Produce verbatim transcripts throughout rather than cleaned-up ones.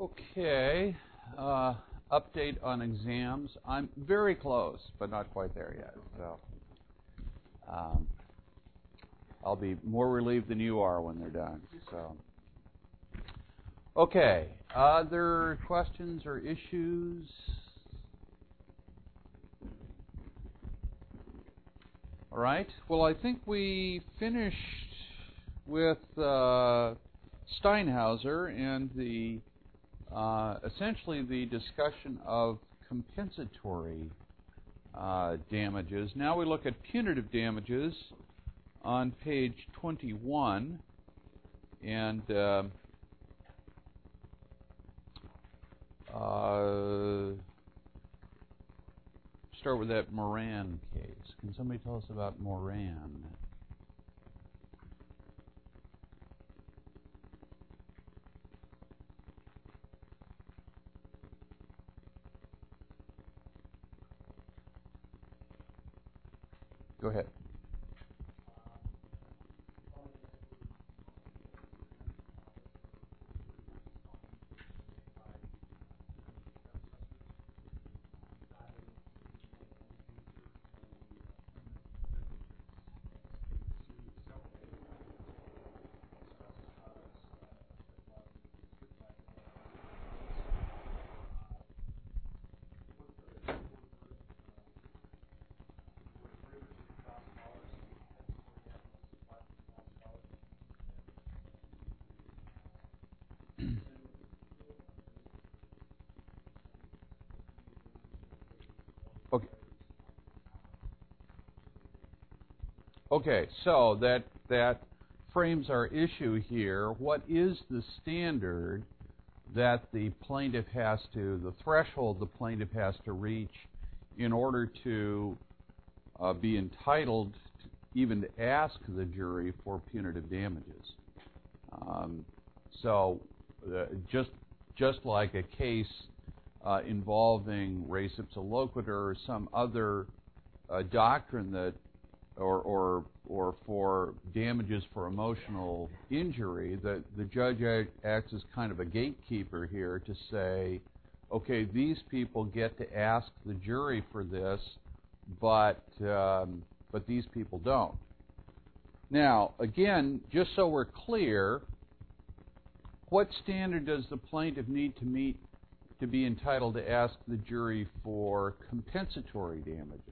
Okay, uh, update on exams. I'm very close, but not quite there yet. So um, I'll be more relieved than you are when they're done. So, okay, other questions or issues? All right. Well, I think we finished with uh, Steinhauser and the uh, essentially the discussion of compensatory uh, damages. Now we look at punitive damages on page twenty-one, and uh, uh, start with that Moran case. Can somebody tell us about Moran? Go ahead. Okay. Okay, so that that frames our issue here. What is the standard that the plaintiff has to, the threshold the plaintiff has to reach in order to uh, be entitled to even to ask the jury for punitive damages? Um, so uh, just just like a case uh, involving res ipsa loquitur or some other uh, doctrine that Or, or or for damages for emotional injury, that the judge acts as kind of a gatekeeper here to say, okay, these people get to ask the jury for this, but um, but these people don't. Now, again, just so we're clear, what standard does the plaintiff need to meet to be entitled to ask the jury for compensatory damages?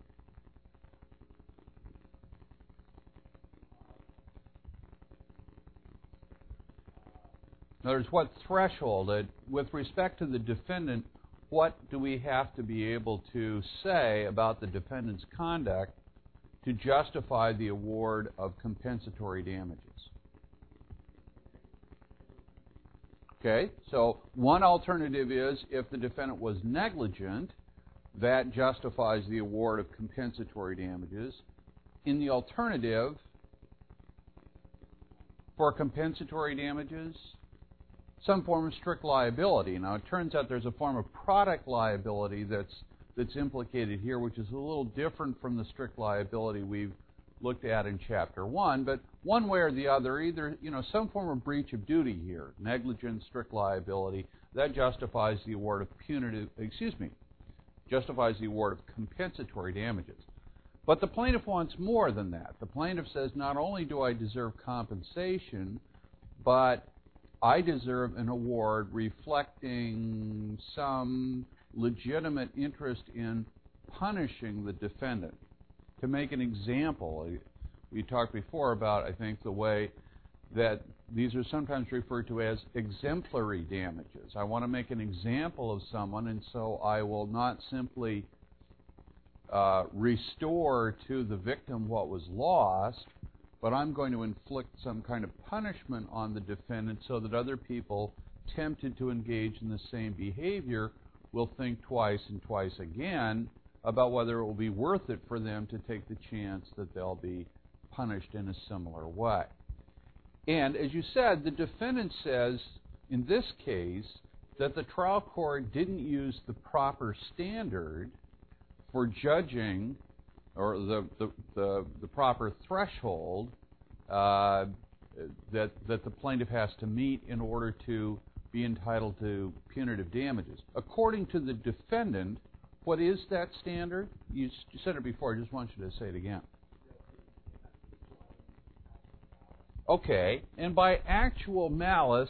In other words, what threshold, uh, with respect to the defendant, what do we have to be able to say about the defendant's conduct to justify the award of compensatory damages? Okay, so one alternative is if the defendant was negligent, that justifies the award of compensatory damages. In the alternative, for compensatory damages, some form of strict liability. Now, it turns out there's a form of product liability that's that's implicated here, which is a little different from the strict liability we've looked at in Chapter one. But one way or the other, either you know some form of breach of duty here, negligence, strict liability, that justifies the award of punitive. Excuse me, justifies the award of compensatory damages. But the plaintiff wants more than that. The plaintiff says, not only do I deserve compensation, but I deserve an award reflecting some legitimate interest in punishing the defendant. To make an example, we talked before about, I think, the way that these are sometimes referred to as exemplary damages. I want to make an example of someone, and so I will not simply uh, restore to the victim what was lost, but I'm going to inflict some kind of punishment on the defendant so that other people tempted to engage in the same behavior will think twice and twice again about whether it will be worth it for them to take the chance that they'll be punished in a similar way. And as you said, the defendant says in this case that the trial court didn't use the proper standard for judging, or the the, the, the proper threshold uh, that that the plaintiff has to meet in order to be entitled to punitive damages. According to the defendant, what is that standard? You said it before, I just want you to say it again. Okay, and by actual malice,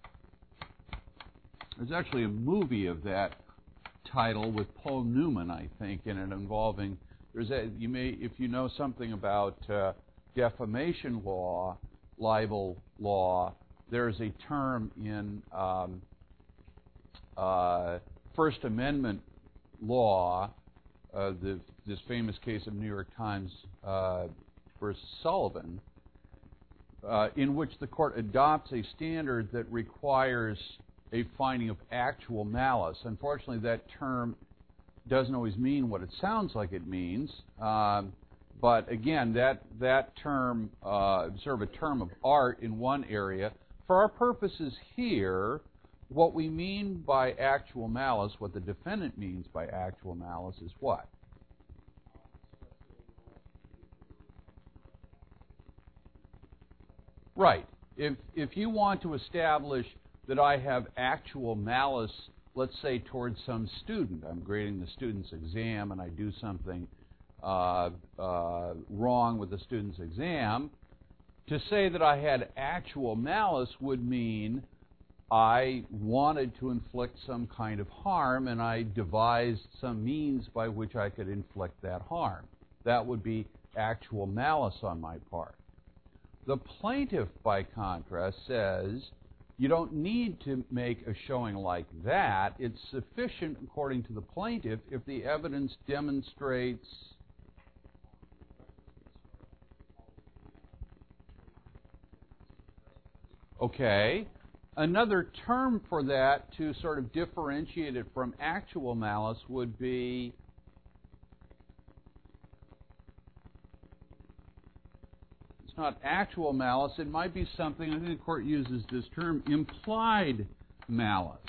there's actually a movie of that title with Paul Newman, I think, in it, involving, there's a, you may, if you know something about uh, defamation law, libel law, there's a term in um, uh, First Amendment law, uh, the, this famous case of New York Times uh, versus Sullivan, uh, in which the court adopts a standard that requires a finding of actual malice. Unfortunately, that term doesn't always mean what it sounds like it means. Um, but again, that that term, uh, sort of a term of art in one area. For our purposes here, what we mean by actual malice, what the defendant means by actual malice, is what? Right. If if you want to establish that I have actual malice, let's say towards some student, I'm grading the student's exam and I do something uh, uh, wrong with the student's exam, to say that I had actual malice would mean I wanted to inflict some kind of harm and I devised some means by which I could inflict that harm. That would be actual malice on my part. The plaintiff, by contrast, says you don't need to make a showing like that. It's sufficient, according to the plaintiff, if the evidence demonstrates okay. Another term for that to sort of differentiate it from actual malice would be not actual malice, it might be something, I think the court uses this term, implied malice.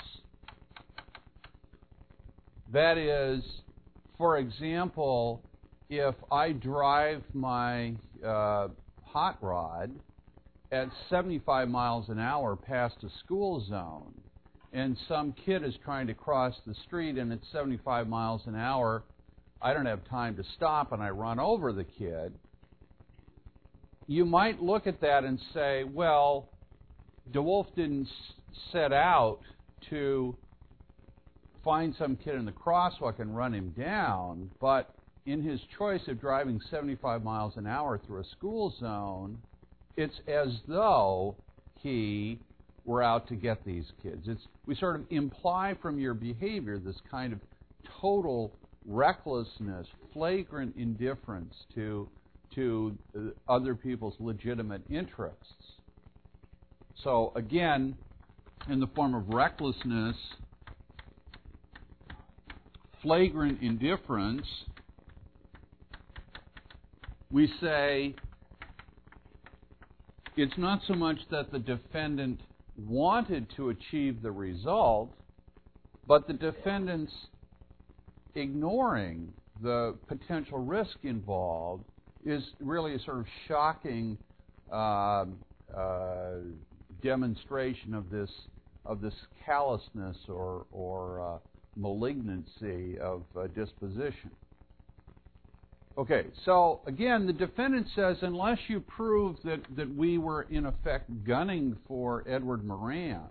That is, for example, if I drive my uh, hot rod at seventy-five miles an hour past a school zone, and some kid is trying to cross the street and it's seventy-five miles an hour, I don't have time to stop and I run over the kid, you might look at that and say, well, DeWolf didn't set out to find some kid in the crosswalk and run him down, but in his choice of driving seventy-five miles an hour through a school zone, it's as though he were out to get these kids. It's, we sort of imply from your behavior this kind of total recklessness, flagrant indifference to to other people's legitimate interests. So again, in the form of recklessness, flagrant indifference, we say it's not so much that the defendant wanted to achieve the result, but the defendant's ignoring the potential risk involved is really a sort of shocking uh, uh, demonstration of this of this callousness or or uh, malignancy of uh, disposition. Okay, so again, the defendant says unless you prove that that we were in effect gunning for Edward Moran,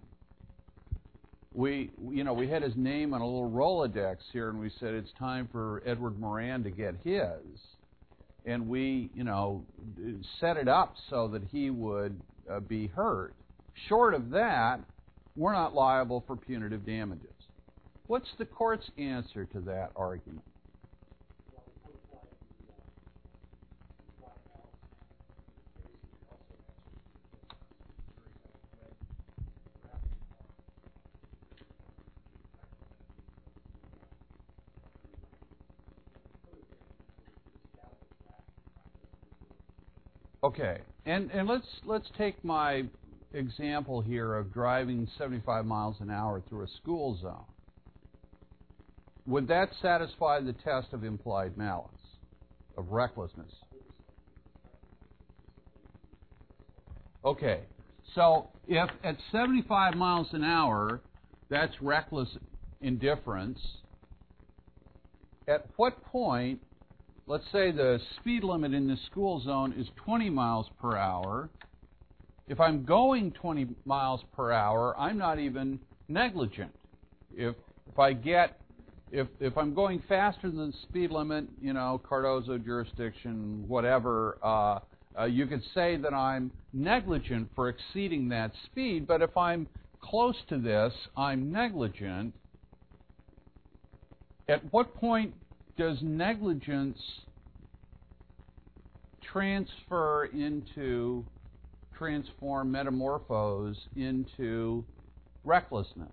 we you know we had his name on a little Rolodex here, and we said it's time for Edward Moran to get his. And we, you know, set it up so that he would uh, be hurt. Short of that, we're not liable for punitive damages. What's the court's answer to that argument? Okay, and and let's let's take my example here of driving seventy-five miles an hour through a school zone. Would that satisfy the test of implied malice, of recklessness? Okay, So if at seventy-five miles an hour, that's reckless indifference, at what point, let's say the speed limit in this school zone is twenty miles per hour. If I'm going twenty miles per hour, I'm not even negligent. If if I get if if I'm going faster than the speed limit, you know, Cardozo jurisdiction, whatever, uh, uh, you could say that I'm negligent for exceeding that speed. But if I'm close to this, I'm negligent. At what point does negligence transfer into, transform, metamorphose into recklessness?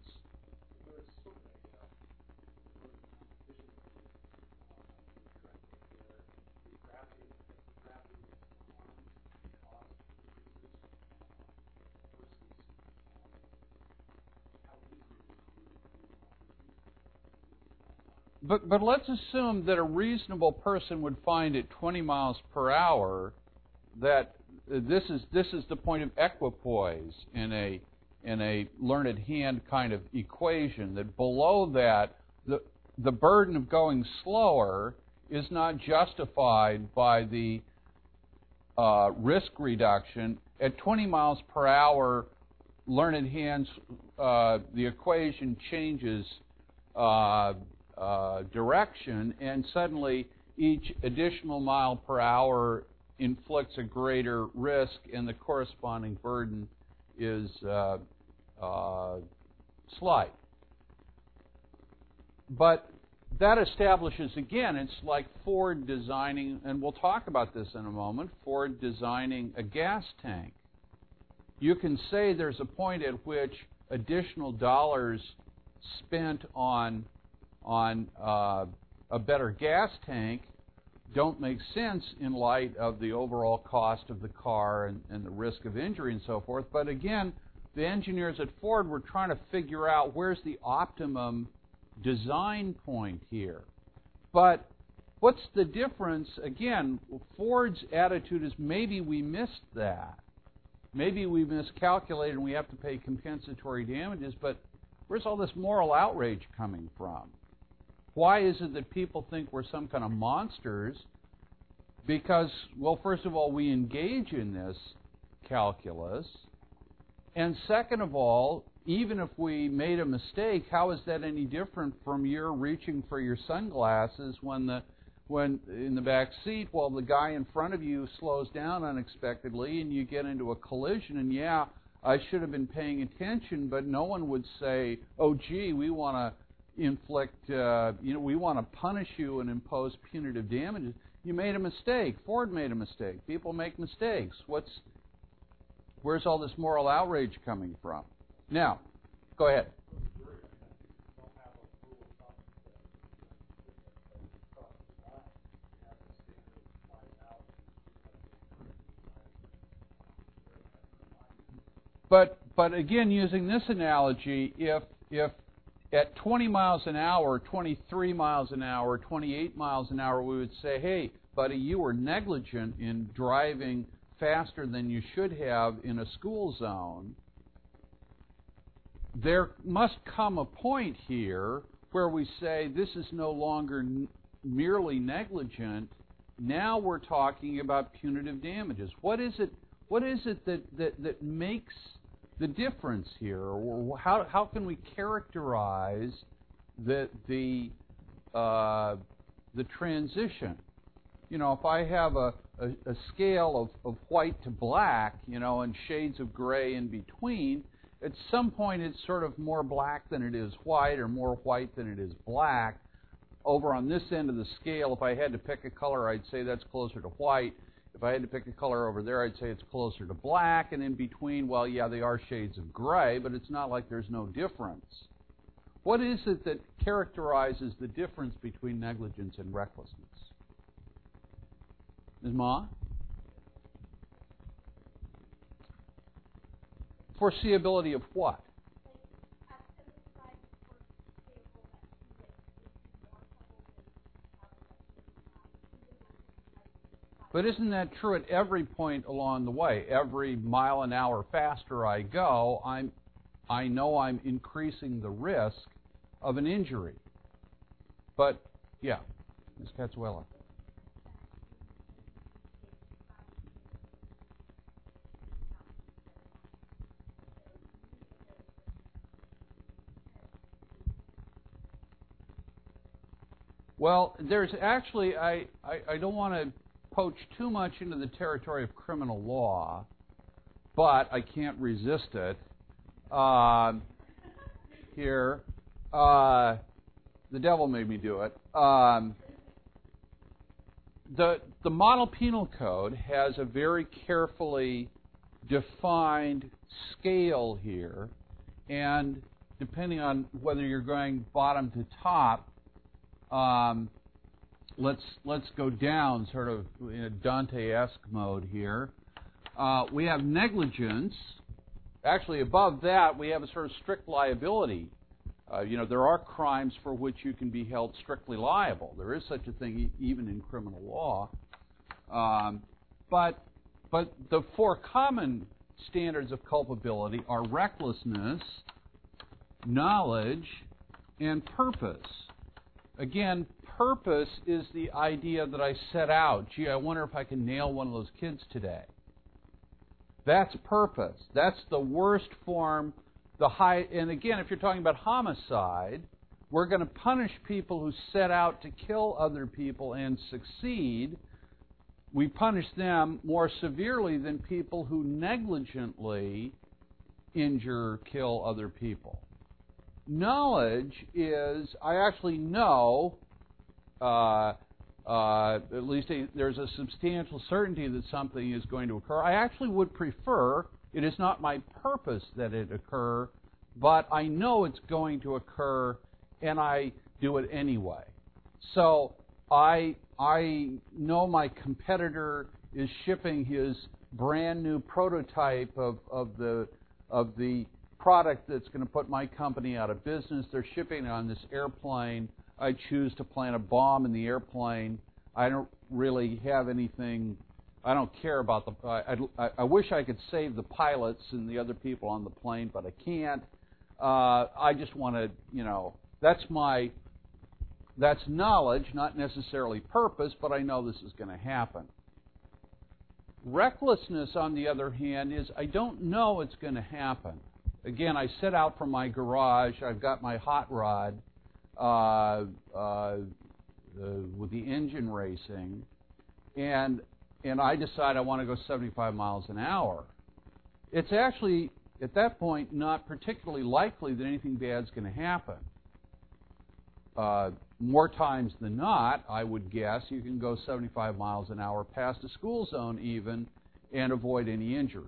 But but let's assume that a reasonable person would find at twenty miles per hour that this is this is the point of equipoise in a in a learned hand kind of equation, that below that the the burden of going slower is not justified by the uh, risk reduction. At twenty miles per hour, learned hands, uh, the equation changes uh, Uh, direction, and suddenly each additional mile per hour inflicts a greater risk, and the corresponding burden is uh, uh, slight. But that establishes, again, it's like Ford designing, and we'll talk about this in a moment, Ford designing a gas tank. You can say there's a point at which additional dollars spent on on uh, a better gas tank don't make sense in light of the overall cost of the car and, and the risk of injury and so forth. But again, the engineers at Ford were trying to figure out where's the optimum design point here. But what's the difference? Again, Ford's attitude is maybe we missed that. Maybe we miscalculated and we have to pay compensatory damages, but where's all this moral outrage coming from? Why is it that people think we're some kind of monsters? Because, well, first of all, we engage in this calculus. And second of all, even if we made a mistake, how is that any different from your reaching for your sunglasses when the when in the back seat, while the guy in front of you slows down unexpectedly and you get into a collision, and yeah, I should have been paying attention, but no one would say, oh, gee, we want to inflict, uh, you know, we want to punish you and impose punitive damages. You made a mistake. Ford made a mistake. People make mistakes. What's, where's all this moral outrage coming from? Now, go ahead. But but again, using this analogy, if if at twenty miles an hour, twenty-three miles an hour, twenty-eight miles an hour, we would say, hey, buddy, you were negligent in driving faster than you should have in a school zone. There must come a point here where we say this is no longer n- merely negligent. Now we're talking about punitive damages. What is it? What is it that, that, that makes the difference here? Or how how can we characterize the the uh, the transition? You know, if I have a, a, a scale of, of white to black, you know, and shades of gray in between, at some point it's sort of more black than it is white, or more white than it is black. Over on this end of the scale, if I had to pick a color, I'd say that's closer to white. If I had to pick a color over there, I'd say it's closer to black. And in between, well, yeah, they are shades of gray, but it's not like there's no difference. What is it that characterizes the difference between negligence and recklessness? Miz Ma? Foreseeability of what? But isn't that true at every point along the way? Every mile an hour faster I go, I'm, I know I'm increasing the risk of an injury. But, yeah, Miz Katsuela. Well, there's actually, I, I, I don't want to poach too much into the territory of criminal law, but I can't resist it. Uh, here, uh, the devil made me do it. Um, the, the Model Penal Code has a very carefully defined scale here, and depending on whether you're going bottom to top, Um, let's let's go down sort of in a Dante-esque mode here. Uh, we have negligence. Actually, above that, we have a sort of strict liability. Uh, you know, there are crimes for which you can be held strictly liable. There is such a thing e- even in criminal law. Um, but but the four common standards of culpability are recklessness, knowledge, and purpose. Again, purpose is the idea that I set out. Gee, I wonder if I can nail one of those kids today. That's purpose. That's the worst form, the high. And again, if you're talking about homicide, we're going to punish people who set out to kill other people and succeed. We punish them more severely than people who negligently injure, kill other people. Knowledge is, I actually know, uh, uh, at least a, there's a substantial certainty that something is going to occur. I actually would prefer, it is not my purpose that it occur, but I know it's going to occur, and I do it anyway. So I, I know my competitor is shipping his brand new prototype of, of the of the product that's going to put my company out of business. They're shipping it on this airplane. I choose to plant a bomb in the airplane. I don't really have anything. I don't care about the. I, I, I wish I could save the pilots and the other people on the plane, but I can't. Uh, I just want to, you know, that's my. That's knowledge, not necessarily purpose, but I know this is going to happen. Recklessness, on the other hand, is I don't know it's going to happen. Again, I set out from my garage. I've got my hot rod uh, uh, uh, with the engine racing, and and I decide I want to go seventy-five miles an hour. It's actually, at that point, not particularly likely that anything bad's going to happen. Uh, more times than not, I would guess, you can go seventy-five miles an hour past a school zone even and avoid any injury.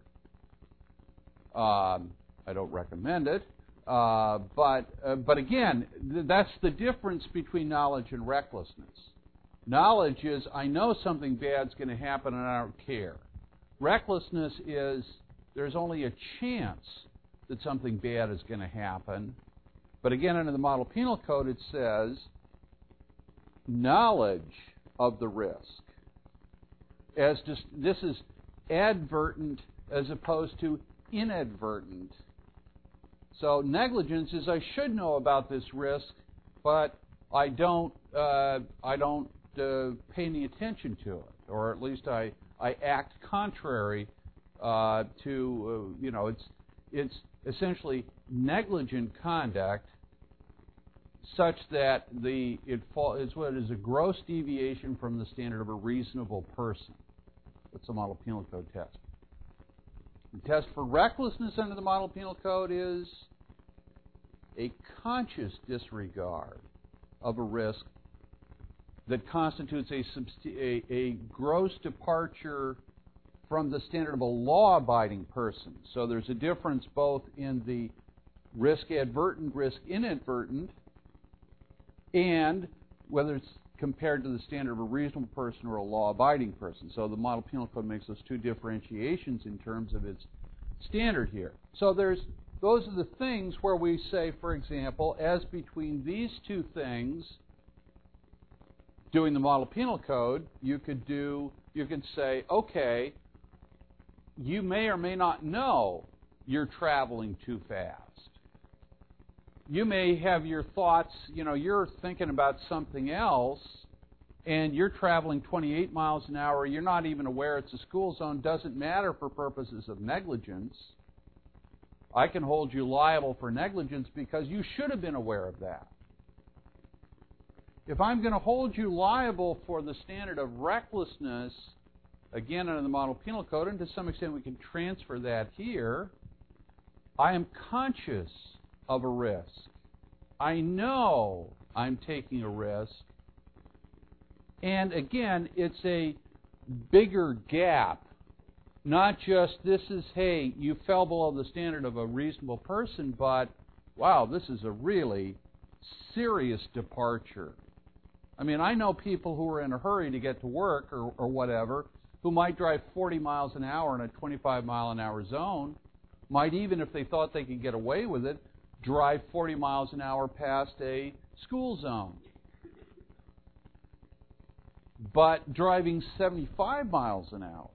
Um, I don't recommend it, uh, but uh, but again, th- that's the difference between knowledge and recklessness. Knowledge is I know something bad's going to happen and I don't care. Recklessness is there's only a chance that something bad is going to happen. But again, under the Model Penal Code, it says knowledge of the risk. As just, this is advertent as opposed to inadvertent. So negligence is I should know about this risk, but I don't. Uh, I don't uh, pay any attention to it, or at least I I act contrary uh, to. Uh, you know, it's it's essentially negligent conduct, such that the it fall is what is a gross deviation from the standard of a reasonable person. That's the Model Penal Code test. The test for recklessness under the Model Penal Code is a conscious disregard of a risk that constitutes a, a, a gross departure from the standard of a law-abiding person. So there's a difference both in the risk advertent, risk inadvertent, and whether it's compared to the standard of a reasonable person or a law-abiding person. So the Model Penal Code makes those two differentiations in terms of its standard here. So there's those are the things where we say, for example, as between these two things, doing the Model Penal Code, you could do you can say, okay, you may or may not know you're traveling too fast. You may have your thoughts, you know, you're thinking about something else, and you're traveling twenty-eight miles an hour. You're not even aware it's a school zone. Doesn't matter for purposes of negligence. I can hold you liable for negligence because you should have been aware of that. If I'm going to hold you liable for the standard of recklessness, again under the Model Penal Code, and to some extent we can transfer that here, I am conscious of a risk. I know I'm taking a risk. And again, it's a bigger gap. Not just this is, hey, you fell below the standard of a reasonable person, but wow, this is a really serious departure. I mean, I know people who are in a hurry to get to work or, or whatever, who might drive forty miles an hour in a twenty-five mile an hour zone, might even, if they thought they could get away with it, drive forty miles an hour past a school zone. But driving seventy-five miles an hour,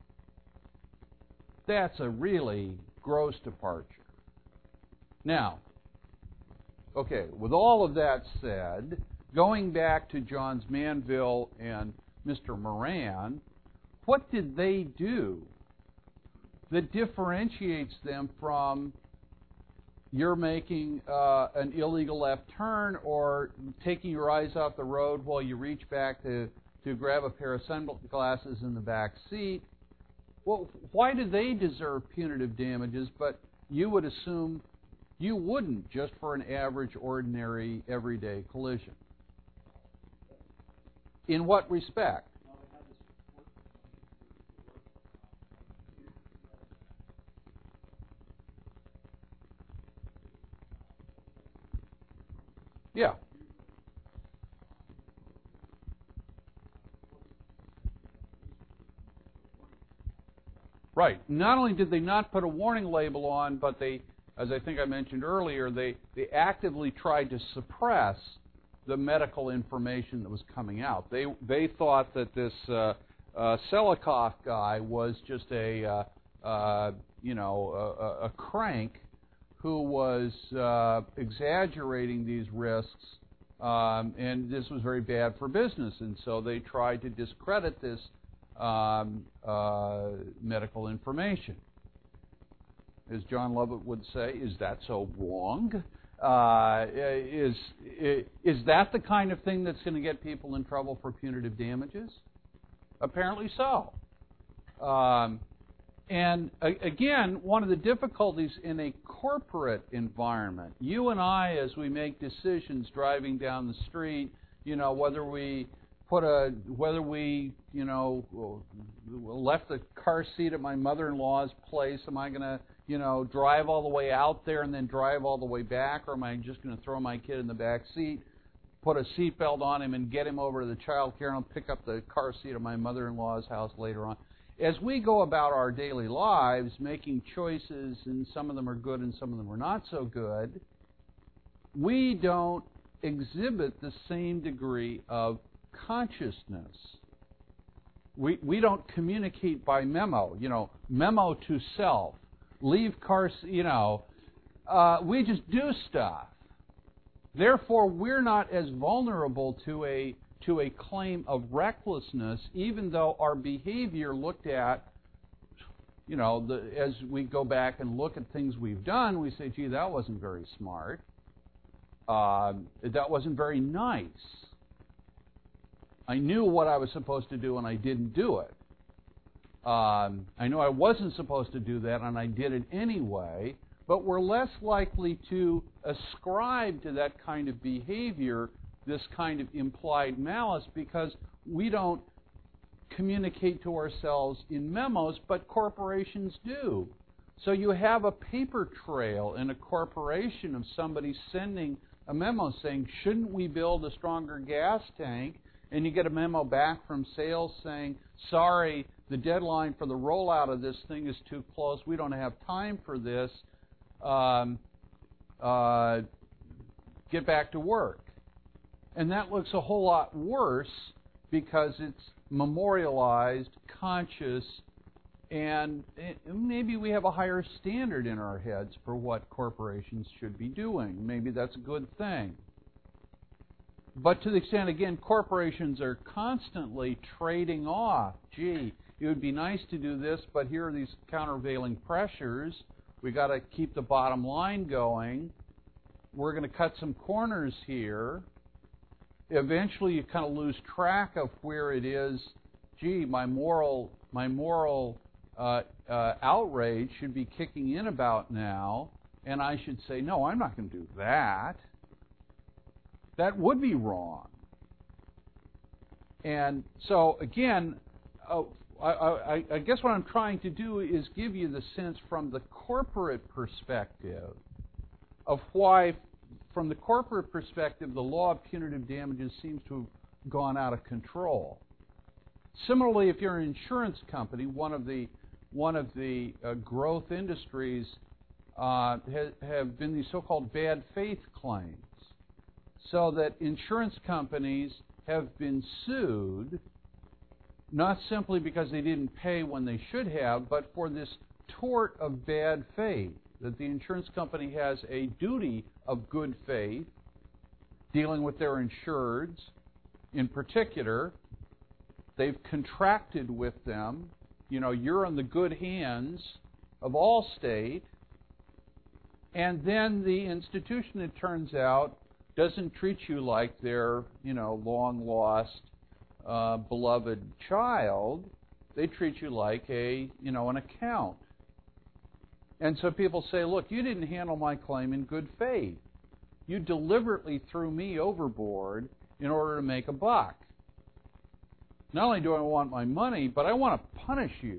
that's a really gross departure. Now, okay, with all of that said, going back to Johns Manville and Mister Moran, what did they do that differentiates them from you're making uh, an illegal left turn or taking your eyes off the road while you reach back to, to grab a pair of sunglasses in the back seat? Well, why do they deserve punitive damages, but you would assume you wouldn't just for an average, ordinary, everyday collision? In what respect? Yeah. Right. Not only did they not put a warning label on, but they, as I think I mentioned earlier, they, they actively tried to suppress the medical information that was coming out. They they thought that this uh, uh, Selikoff guy was just a uh, uh, you know a, a crank who was uh, exaggerating these risks, um, and this was very bad for business. And so they tried to discredit this um, uh, medical information. As John Lovett would say, is that so wrong? Uh, is, is that the kind of thing that's going to get people in trouble for punitive damages? Apparently so. Um, and a- again, one of the difficulties in a corporate environment, you and I, as we make decisions driving down the street, you know, whether we put a, whether we, you know, left the car seat at my mother-in-law's place, am I going to, you know, drive all the way out there and then drive all the way back, or am I just going to throw my kid in the back seat, put a seatbelt on him, and get him over to the child care and pick up the car seat at my mother-in-law's house later on? As we go about our daily lives, making choices, and some of them are good and some of them are not so good, we don't exhibit the same degree of consciousness. We we don't communicate by memo, you know, memo to self. Leave cars, you know, uh, we just do stuff. Therefore, we're not as vulnerable to a to a claim of recklessness, even though our behavior looked at, you know, the, as we go back and look at things we've done, we say, gee, that wasn't very smart. Uh, that wasn't very nice. I knew what I was supposed to do and I didn't do it. Um, I know I wasn't supposed to do that, and I did it anyway, but we're less likely to ascribe to that kind of behavior this kind of implied malice because we don't communicate to ourselves in memos, but corporations do. So you have a paper trail in a corporation of somebody sending a memo saying, shouldn't we build a stronger gas tank? And you get a memo back from sales saying, sorry, the deadline for the rollout of this thing is too close. We don't have time for this. Um, uh, get back to work. And that looks a whole lot worse because it's memorialized, conscious, and maybe we have a higher standard in our heads for what corporations should be doing. Maybe that's a good thing. But to the extent, again, corporations are constantly trading off. Gee, it would be nice to do this, but here are these countervailing pressures. We've got to keep the bottom line going. We're going to cut some corners here. Eventually, you kind of lose track of where it is. Gee, my moral, my moral uh, uh, outrage should be kicking in about now, and I should say, no, I'm not going to do that. That would be wrong. And so, again, uh, I, I, I guess what I'm trying to do is give you the sense from the corporate perspective of why, from the corporate perspective, the law of punitive damages seems to have gone out of control. Similarly, if you're an insurance company, one of the one of the uh, growth industries uh, ha, have been these so-called bad faith claims, so that insurance companies have been sued not simply because they didn't pay when they should have, but for this tort of bad faith, that the insurance company has a duty of good faith dealing with their insureds. In particular, they've contracted with them. You know, you're in the good hands of Allstate, and then the institution, it turns out, doesn't treat you like their, you know, long-lost, uh, beloved child. They treat you like a, you know, an account. And so people say, look, you didn't handle my claim in good faith. You deliberately threw me overboard in order to make a buck. Not only do I want my money, but I want to punish you.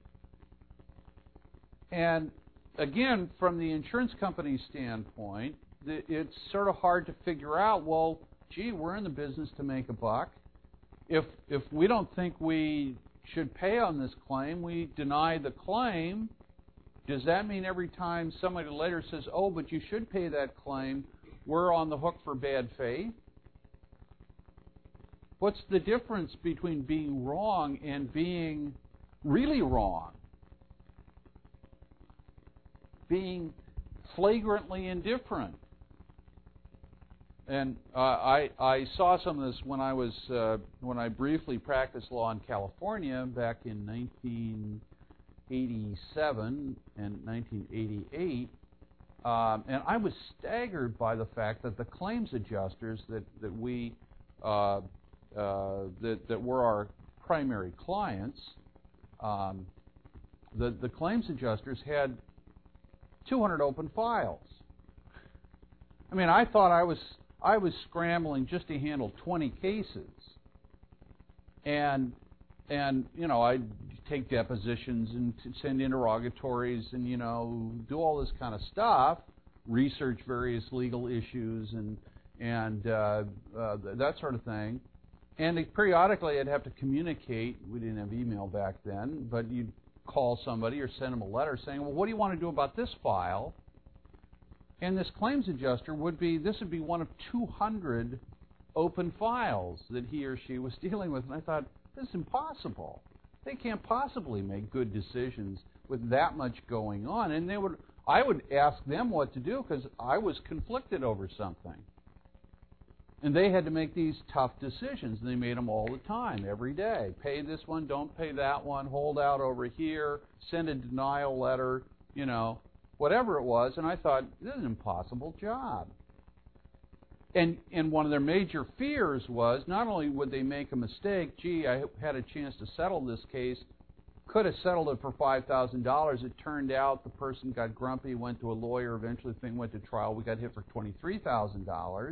And again, from the insurance company's standpoint, it's sort of hard to figure out, well, gee, we're in the business to make a buck. If if we don't think we should pay on this claim, we deny the claim. Does that mean every time somebody later says, oh, but you should pay that claim, we're on the hook for bad faith? What's the difference between being wrong and being really wrong? Being flagrantly indifferent. And uh, I, I saw some of this when I was uh, when I briefly practiced law in California back in nineteen eighty-seven and nineteen eighty-eight, um, and I was staggered by the fact that the claims adjusters that that we uh, uh, that that were our primary clients, um, the the claims adjusters had two hundred open files. I mean, I thought I was I was scrambling just to handle twenty cases, and and you know I'd take depositions and send interrogatories and you know do all this kind of stuff, research various legal issues and and uh, uh, that sort of thing, and periodically I'd have to communicate. We didn't have email back then, but you'd call somebody or send them a letter saying, well, what do you want to do about this file? And this claims adjuster would be, this would be one of two hundred open files that he or she was dealing with. And I thought, this is impossible. They can't possibly make good decisions with that much going on. And they would, I would ask them what to do because I was conflicted over something. And they had to make these tough decisions. And they made them all the time, every day. Pay this one, don't pay that one, hold out over here, send a denial letter, you know. Whatever it was, and I thought, this is an impossible job. And and one of their major fears was, not only would they make a mistake, gee, I had a chance to settle this case, could have settled it for five thousand dollars. It turned out the person got grumpy, went to a lawyer, eventually the thing went to trial, we got hit for twenty-three thousand dollars.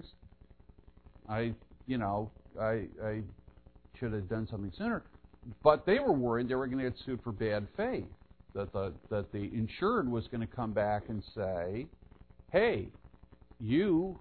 I, you know, I, I should have done something sooner. But they were worried they were going to get sued for bad faith. That the that the insured was going to come back and say, hey, you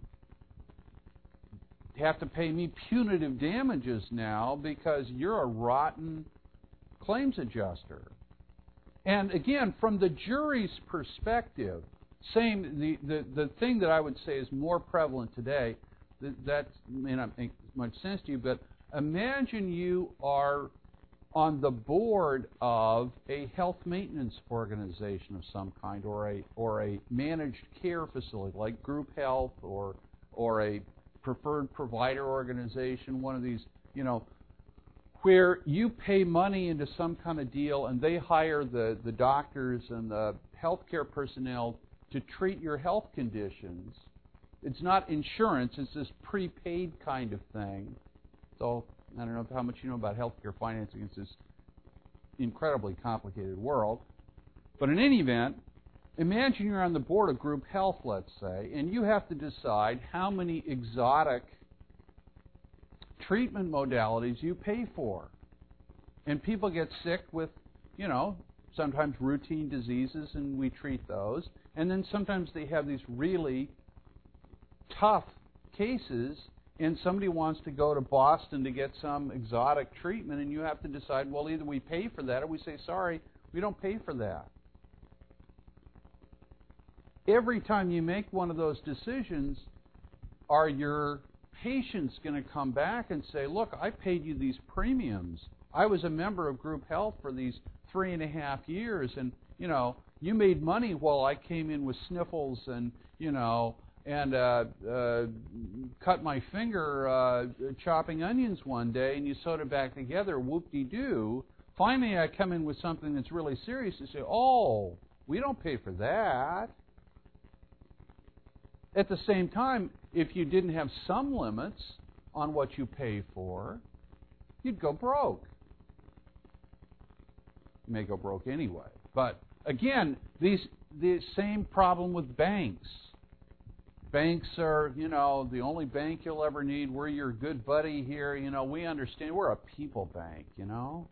have to pay me punitive damages now because you're a rotten claims adjuster. And again, from the jury's perspective, same the, the, the thing that I would say is more prevalent today, that, that may not make much sense to you, but imagine you are on the board of a health maintenance organization of some kind, or a or a managed care facility like group health, or or a preferred provider organization, one of these, you know, where you pay money into some kind of deal and they hire the, the doctors and the healthcare personnel to treat your health conditions. It's not insurance, it's this prepaid kind of thing. So I don't know how much you know about healthcare financing. It's this incredibly complicated world. But in any event, imagine you're on the board of group health, let's say, and you have to decide how many exotic treatment modalities you pay for. And people get sick with, you know, sometimes routine diseases, and we treat those. And then sometimes they have these really tough cases, and somebody wants to go to Boston to get some exotic treatment, and you have to decide, well, either we pay for that or we say, sorry, we don't pay for that. Every time you make one of those decisions, are your patients going to come back and say, look, I paid you these premiums. I was a member of group health for these three and a half years, and, you know, you made money while I came in with sniffles and, you know, and uh, uh, cut my finger uh, chopping onions one day, and you sewed it back together, whoop-de-doo. Finally, I come in with something that's really serious and say, oh, we don't pay for that. At the same time, if you didn't have some limits on what you pay for, you'd go broke. You may go broke anyway. But again, these the same problem with banks. Banks are, you know, the only bank you'll ever need. We're your good buddy here. You know, we understand. We're a people bank, you know.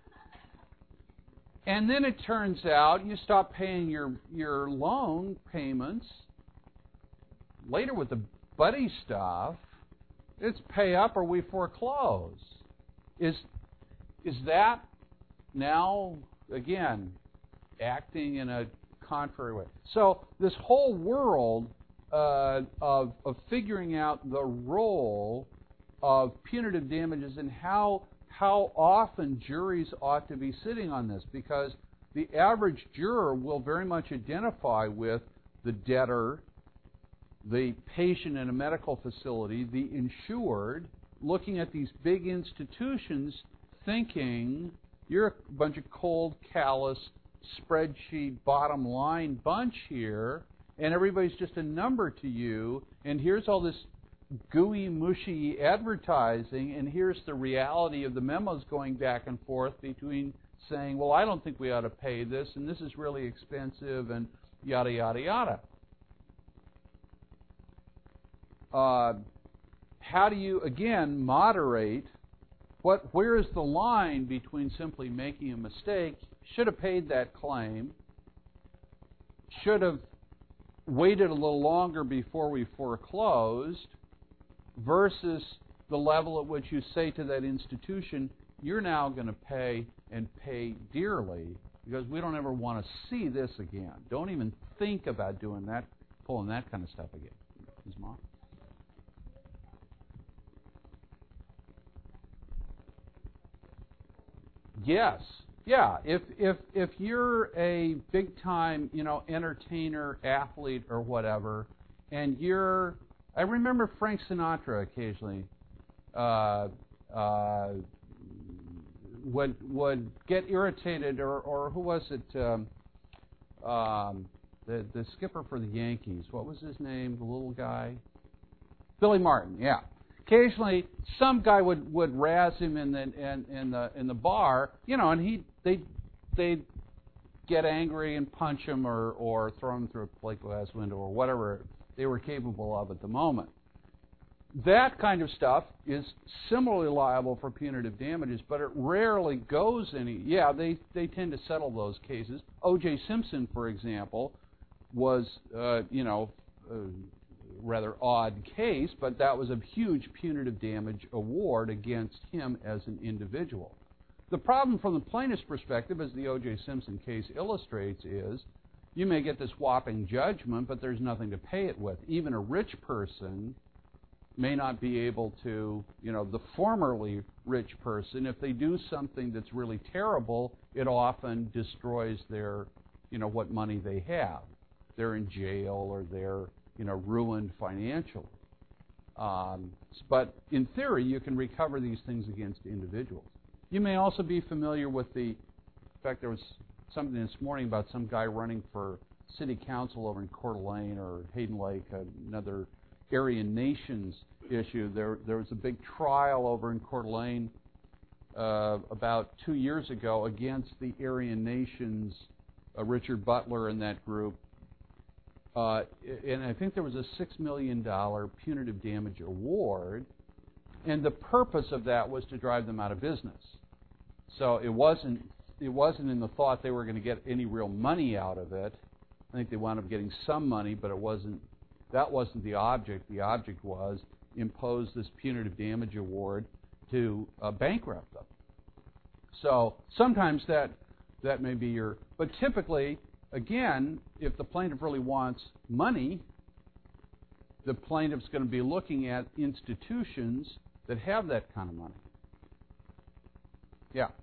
And then it turns out you stop paying your, your loan payments. Later with the buddy stuff, it's pay up or we foreclose. Is, is that now, again, acting in a contrary way? So this whole world uh, of, of figuring out the role of punitive damages and how, how often juries ought to be sitting on this, because the average juror will very much identify with the debtor, the patient in a medical facility, the insured, looking at these big institutions thinking you're a bunch of cold, callous, spreadsheet, bottom line bunch here, and everybody's just a number to you, and here's all this gooey, mushy advertising, and here's the reality of the memos going back and forth between saying, well, I don't think we ought to pay this, and this is really expensive, and yada, yada, yada. Uh, how do you, again, moderate what? Where is the line between simply making a mistake, should have paid that claim, should have waited a little longer before we foreclosed, versus the level at which you say to that institution, you're now going to pay and pay dearly, because we don't ever want to see this again. Don't even think about doing that, pulling that kind of stuff again. Ms. Mom? Yes. Yeah. If if if you're a big time, you know, entertainer, athlete, or whatever, and you're, I remember Frank Sinatra occasionally uh, uh, would would get irritated, or or who was it? Um, um, the the skipper for the Yankees. What was his name? The little guy. Billy Martin. Yeah. Occasionally, some guy would, would razz him in the in, in the in the bar, you know, and he they they get angry and punch him, or or throw him through a plate glass window, or whatever they were capable of at the moment. That kind of stuff is similarly liable for punitive damages, but it rarely goes any. Yeah, they they tend to settle those cases. O J Simpson, for example, was uh, you know. Uh, rather odd case, but that was a huge punitive damage award against him as an individual. The problem from the plaintiff's perspective, as the O J Simpson case illustrates, is you may get this whopping judgment, but there's nothing to pay it with. Even a rich person may not be able to, you know, the formerly rich person, if they do something that's really terrible, it often destroys their, you know, what money they have. They're in jail or they're, you know, ruined financially. Um, but in theory, you can recover these things against individuals. You may also be familiar with the, in fact, there was something this morning about some guy running for city council over in Coeur d'Alene or Hayden Lake, another Aryan Nations issue. There, there was a big trial over in Coeur d'Alene uh, about two years ago against the Aryan Nations, uh, Richard Butler and that group. Uh, and I think there was a six million dollars punitive damage award, and the purpose of that was to drive them out of business. So it wasn't it wasn't in the thought they were going to get any real money out of it. I think they wound up getting some money, but it wasn't that wasn't the object. The object was impose this punitive damage award to uh, bankrupt them. So sometimes that that may be your, but typically, again, if the plaintiff really wants money, the plaintiff's going to be looking at institutions that have that kind of money. Yeah.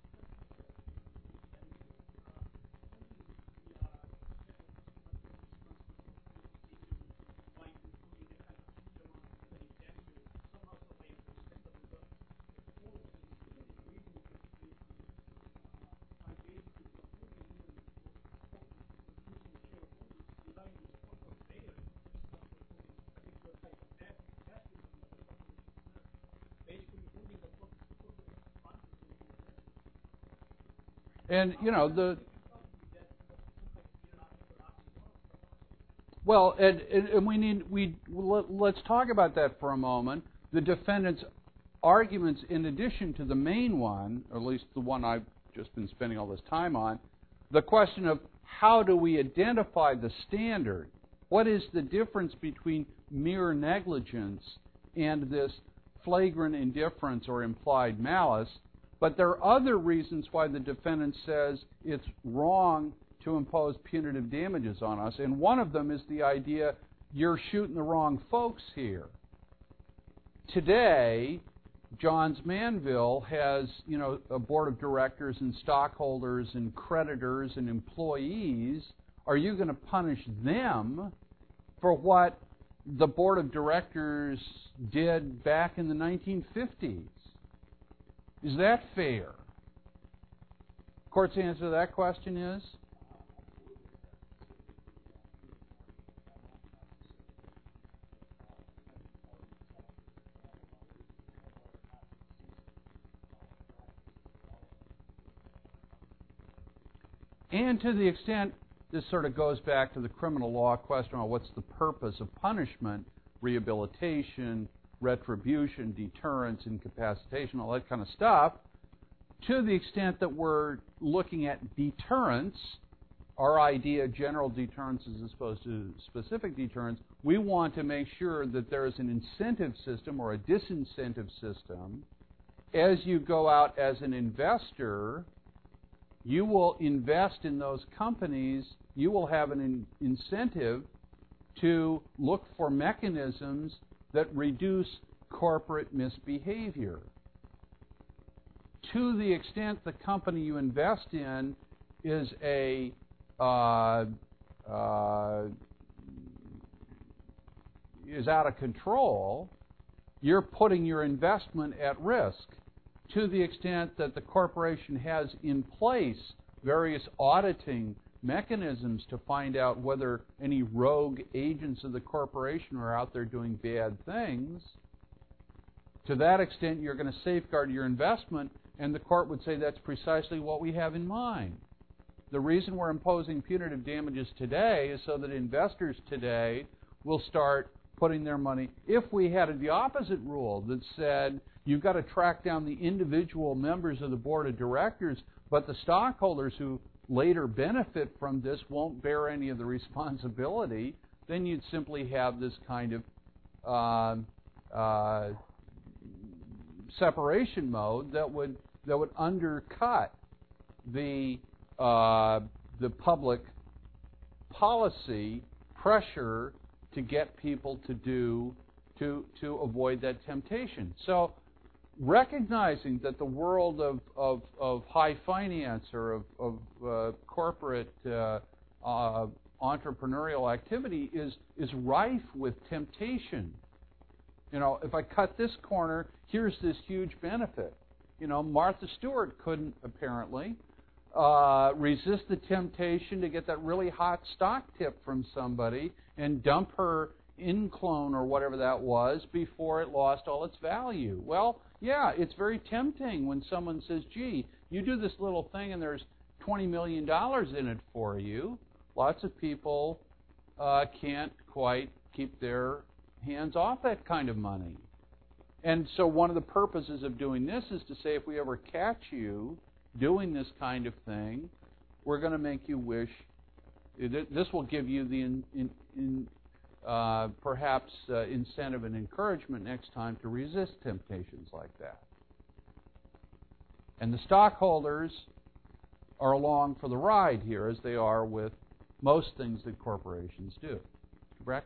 And, you know, the... Well, and, and we need... we let's talk about that for a moment. The defendant's arguments, in addition to the main one, or at least the one I've just been spending all this time on, the question of how do we identify the standard? What is the difference between mere negligence and this flagrant indifference or implied malice? But there are other reasons why the defendant says it's wrong to impose punitive damages on us, and one of them is the idea you're shooting the wrong folks here. Today, Johns Manville has, you know, a board of directors and stockholders and creditors and employees. Are you going to punish them for what the board of directors did back in the nineteen fifties? Is that fair? Court's answer to that question is? And to the extent this sort of goes back to the criminal law question on what's the purpose of punishment, rehabilitation, retribution, deterrence, incapacitation, all that kind of stuff, to the extent that we're looking at deterrence, our idea of general deterrence as opposed to specific deterrence, we want to make sure that there is an incentive system or a disincentive system. As you go out as an investor, you will invest in those companies, you will have an in- incentive to look for mechanisms that reduce corporate misbehavior. To the extent the company you invest in is a uh, uh, is out of control, you're putting your investment at risk. To the extent that the corporation has in place various auditing mechanisms to find out whether any rogue agents of the corporation are out there doing bad things, to that extent you're going to safeguard your investment, and the court would say that's precisely what we have in mind. The reason we're imposing punitive damages today is so that investors today will start putting their money. If we had the opposite rule that said you've got to track down the individual members of the board of directors, but the stockholders who later benefit from this won't bear any of the responsibility, then you'd simply have this kind of uh, uh, separation mode that would that would undercut the uh, the public policy pressure to get people to do to, to avoid that temptation. So recognizing that the world of, of, of high finance or of, of uh, corporate uh, uh, entrepreneurial activity is, is rife with temptation. You know, if I cut this corner, here's this huge benefit. You know, Martha Stewart couldn't apparently uh, resist the temptation to get that really hot stock tip from somebody and dump her inclone or whatever that was before it lost all its value. Well, yeah, it's very tempting when someone says, gee, you do this little thing and there's twenty million dollars in it for you. Lots of people uh, can't quite keep their hands off that kind of money. And so one of the purposes of doing this is to say if we ever catch you doing this kind of thing, we're going to make you wish. This will give you the in, in, in, uh, perhaps uh, incentive and encouragement next time to resist temptations like that. And the stockholders are along for the ride here, as they are with most things that corporations do. Correct?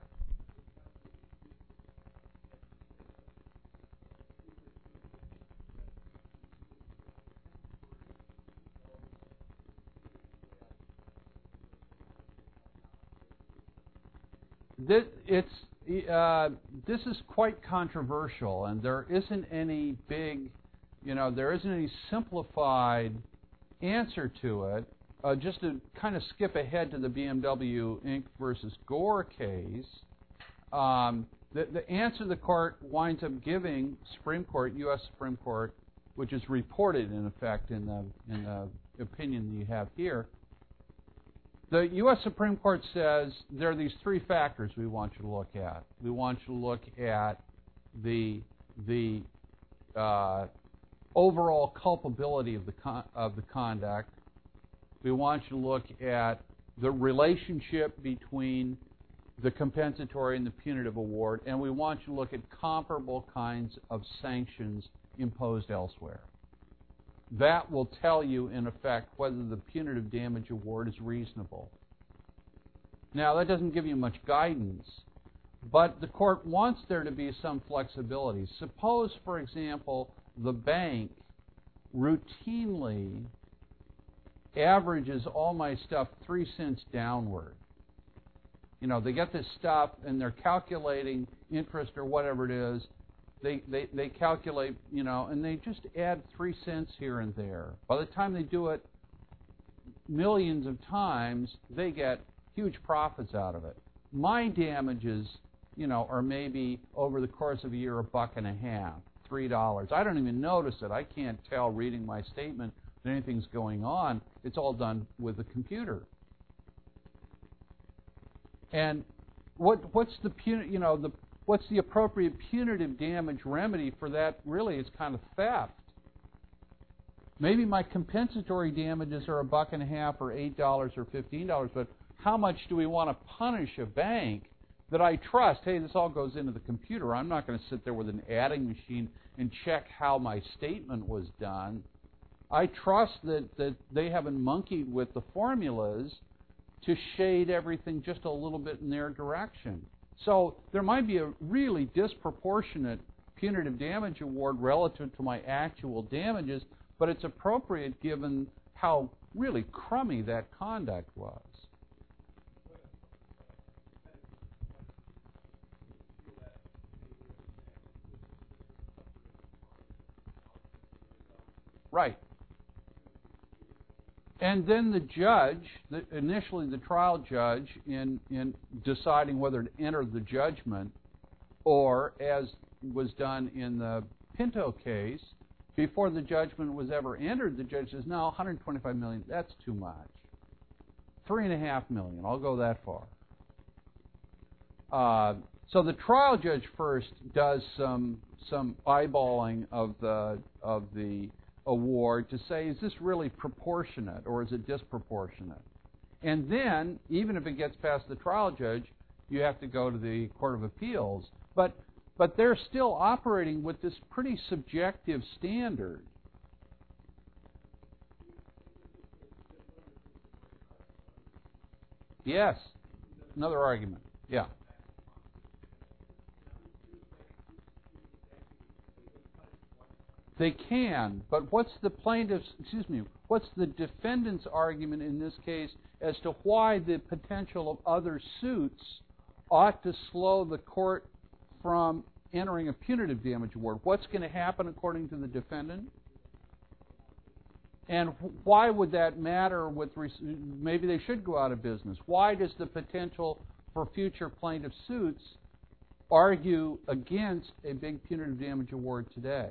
This, it's, uh, this is quite controversial, and there isn't any big, you know, there isn't any simplified answer to it. Uh, just to kind of skip ahead to the B M W Incorporated versus Gore case, um, the, the answer the court winds up giving, Supreme Court, U S Supreme Court, which is reported in effect in the, in the opinion that you have here, the U S Supreme Court says there are these three factors we want you to look at. We want you to look at the the uh, overall culpability of the con of the conduct. We want you to look at the relationship between the compensatory and the punitive award, and we want you to look at comparable kinds of sanctions imposed elsewhere. That will tell you, in effect, whether the punitive damage award is reasonable. Now, that doesn't give you much guidance, but the court wants there to be some flexibility. Suppose, for example, the bank routinely averages all my stuff three cents downward. You know, they get this stuff and they're calculating interest or whatever it is. They, they, they calculate, you know, and they just add three cents here and there. By the time they do it millions of times, they get huge profits out of it. My damages, you know, are maybe over the course of a year a buck and a half, three dollars. I don't even notice it. I can't tell reading my statement that anything's going on. It's all done with the computer. And what what's the puni- you know the what's the appropriate punitive damage remedy for that? Really, it's kind of theft. Maybe my compensatory damages are a buck and a half or eight dollars or fifteen dollars, but how much do we want to punish a bank that I trust? Hey, this all goes into the computer. I'm not going to sit there with an adding machine and check how my statement was done. I trust that, that they haven't monkeyed with the formulas to shade everything just a little bit in their direction. So there might be a really disproportionate punitive damage award relative to my actual damages, but it's appropriate given how really crummy that conduct was. Right. And then the judge, the, initially the trial judge, in, in deciding whether to enter the judgment, or as was done in the Pinto case, before the judgment was ever entered, the judge says, no, one hundred twenty-five million dollars, that's too much. Three and a half million, I'll go that far. Uh, so the trial judge first does some some eyeballing of the of the award to say, is this really proportionate or is it disproportionate? And then, even if it gets past the trial judge, you have to go to the Court of Appeals. But but they're still operating with this pretty subjective standard. Yes. Another argument. Yeah. They can, but what's the plaintiff's, excuse me, what's the defendant's argument in this case as to why the potential of other suits ought to slow the court from entering a punitive damage award? What's going to happen according to the defendant? And why would that matter with, maybe they should go out of business. Why does the potential for future plaintiff suits argue against a big punitive damage award today?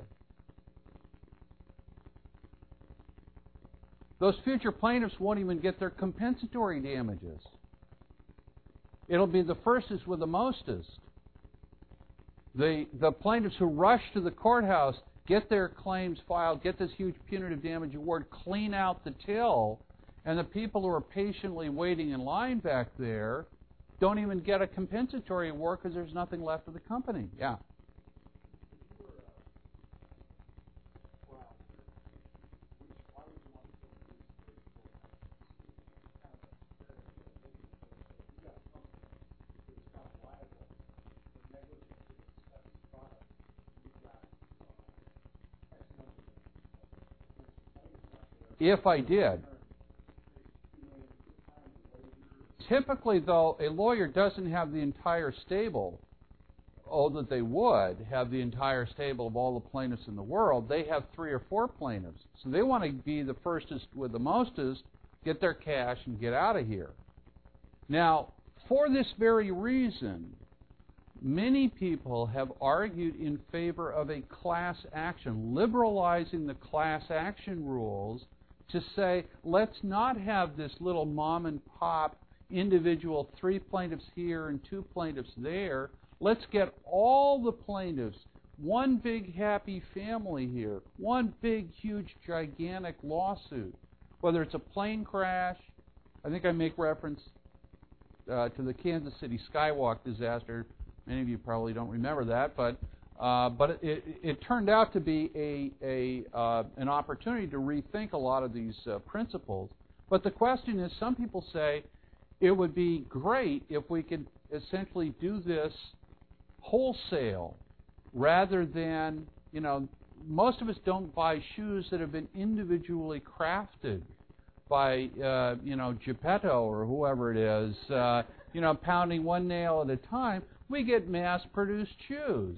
Those future plaintiffs won't even get their compensatory damages. It'll be the firstest with the mostest. The, the plaintiffs who rush to the courthouse, get their claims filed, get this huge punitive damage award, clean out the till, and the people who are patiently waiting in line back there don't even get a compensatory award because there's nothing left of the company. Yeah. If I did. Typically, though, a lawyer doesn't have the entire stable. Oh, that they would have the entire stable of all the plaintiffs in the world. They have three or four plaintiffs. So they want to be the firstest with the mostest, get their cash, and get out of here. Now, for this very reason, many people have argued in favor of a class action, liberalizing the class action rules to say, let's not have this little mom and pop individual, three plaintiffs here and two plaintiffs there. Let's get all the plaintiffs, one big happy family here, one big, huge, gigantic lawsuit. Whether it's a plane crash, I think I make reference uh, to the Kansas City Skywalk disaster. Many of you probably don't remember that, but uh, but it, it, it turned out to be a, a uh, an opportunity to rethink a lot of these uh, principles. But the question is, some people say it would be great if we could essentially do this wholesale rather than, you know, most of us don't buy shoes that have been individually crafted by, uh, you know, Geppetto or whoever it is, uh, you know, pounding one nail at a time. We get mass-produced shoes.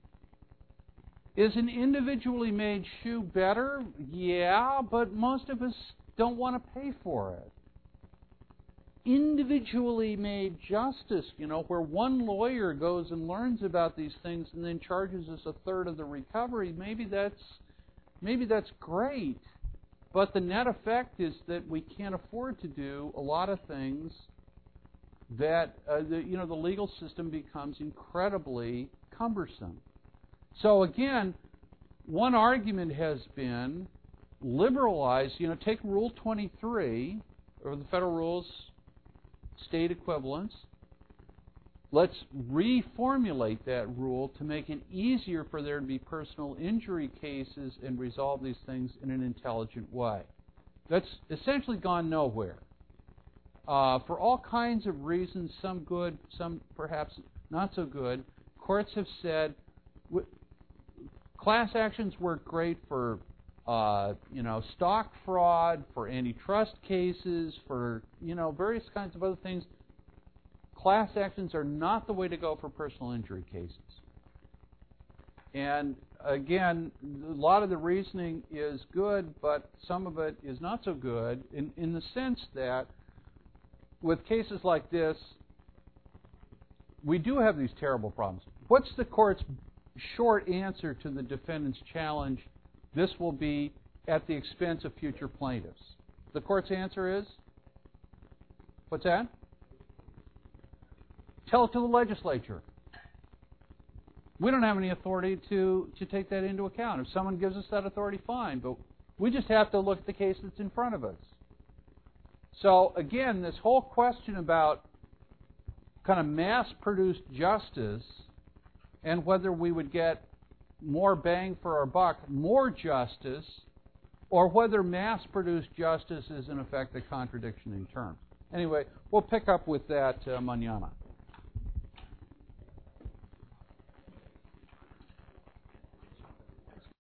Is an individually made shoe better? Yeah, but most of us don't want to pay for it. Individually made justice, you know, where one lawyer goes and learns about these things and then charges us a third of the recovery, maybe that's maybe that's great. But the net effect is that we can't afford to do a lot of things that, uh, the, you know, the legal system becomes incredibly cumbersome. So again, one argument has been liberalize, you know, take Rule twenty-three, or the federal rules, state equivalents. Let's reformulate that rule to make it easier for there to be personal injury cases and resolve these things in an intelligent way. That's essentially gone nowhere. Uh, for all kinds of reasons, some good, some perhaps not so good, courts have said w- class actions work great for uh, you know, stock fraud, for antitrust cases, for, you know, various kinds of other things. Class actions are not the way to go for personal injury cases. And again, a lot of the reasoning is good, but some of it is not so good in, in the sense that with cases like this, we do have these terrible problems. What's the court's short answer to the defendant's challenge? This will be at the expense of future plaintiffs. The court's answer is? What's that? Tell it to the legislature. We don't have any authority to, to take that into account. If someone gives us that authority, fine. But we just have to look at the case that's in front of us. So again, this whole question about kind of mass-produced justice and whether we would get more bang for our buck, more justice, or whether mass-produced justice is in effect a contradiction in terms. Anyway, we'll pick up with that uh, mañana.